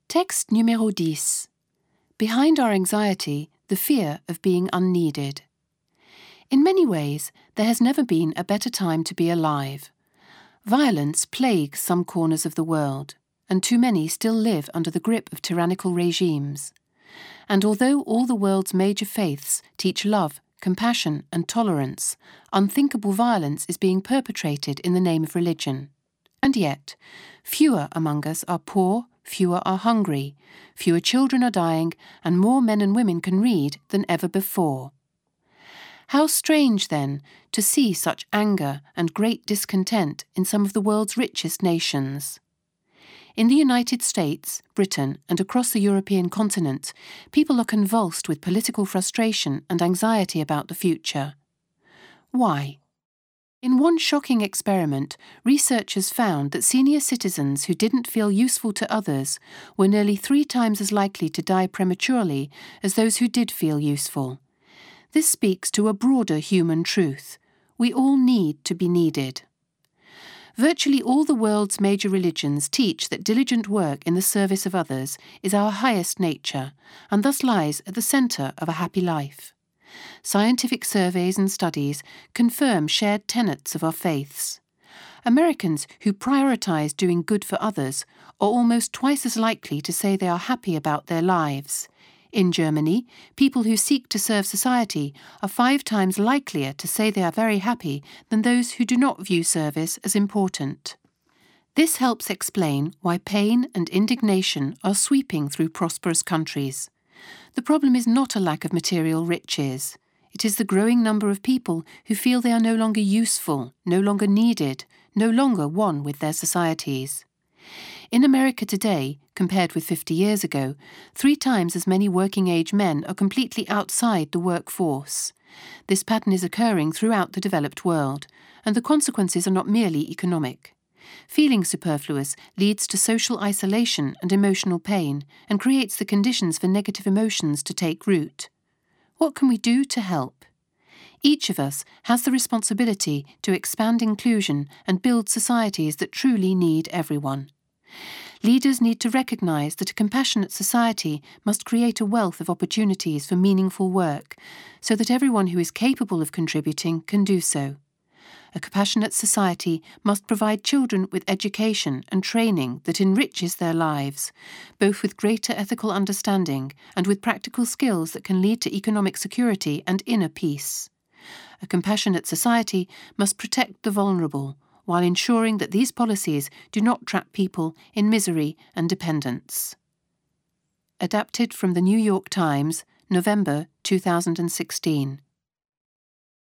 Texte numéro 10. Behind our anxiety, the fear of being unneeded. In many ways, there has never been a better time to be alive. Violence plagues some corners of the world, and too many still live under the grip of tyrannical regimes. And although all the world's major faiths teach love, compassion and tolerance, unthinkable violence is being perpetrated in the name of religion. And yet, fewer among us are poor, fewer are hungry, fewer children are dying, and more men and women can read than ever before. How strange, then, to see such anger and great discontent in some of the world's richest nations. In the United States, Britain, and across the European continent, people are convulsed with political frustration and anxiety about the future. Why? In one shocking experiment, researchers found that senior citizens who didn't feel useful to others were nearly 3 times as likely to die prematurely as those who did feel useful. This speaks to a broader human truth. We all need to be needed. Virtually all the world's major religions teach that diligent work in the service of others is our highest nature, and thus lies at the centre of a happy life. Scientific surveys and studies confirm shared tenets of our faiths. Americans who prioritize doing good for others are almost twice as likely to say they are happy about their lives. In Germany, people who seek to serve society are 5 times likelier to say they are very happy than those who do not view service as important. This helps explain why pain and indignation are sweeping through prosperous countries. The problem is not a lack of material riches. It is the growing number of people who feel they are no longer useful, no longer needed, no longer one with their societies. In America today, compared with 50 years ago, 3 times as many working-age men are completely outside the workforce. This pattern is occurring throughout the developed world, and the consequences are not merely economic. Feeling superfluous leads to social isolation and emotional pain, and creates the conditions for negative emotions to take root. What can we do to help? Each of us has the responsibility to expand inclusion and build societies that truly need everyone. Leaders need to recognise that a compassionate society must create a wealth of opportunities for meaningful work, so that everyone who is capable of contributing can do so. A compassionate society must provide children with education and training that enriches their lives, both with greater ethical understanding and with practical skills that can lead to economic security and inner peace. A compassionate society must protect the vulnerable, while ensuring that these policies do not trap people in misery and dependence. Adapted from the New York Times, November 2016.